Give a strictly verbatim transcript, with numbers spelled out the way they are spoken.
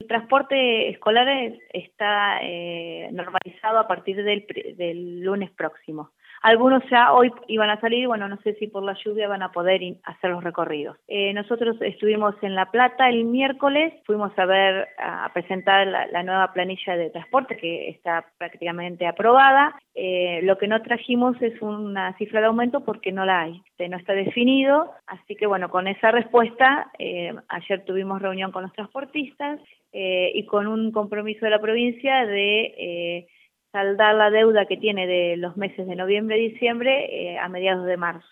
transporte escolar es- está eh, normalizado a partir del, pri- del lunes próximo. Algunos ya hoy iban a salir, bueno, no sé si por la lluvia van a poder in- hacer los recorridos. Eh, nosotros estuvimos en La Plata el miércoles, fuimos a ver, a presentar la, la nueva planilla de transporte que está prácticamente aprobada. Eh, lo que no trajimos es una cifra de aumento porque no la hay, este, no está definido, así que bueno, con esa respuesta, eh, ayer tuvimos reunión con los transportistas eh, y con un compromiso de la provincia de eh, saldar la deuda que tiene de los meses de noviembre y diciembre eh, a mediados de marzo.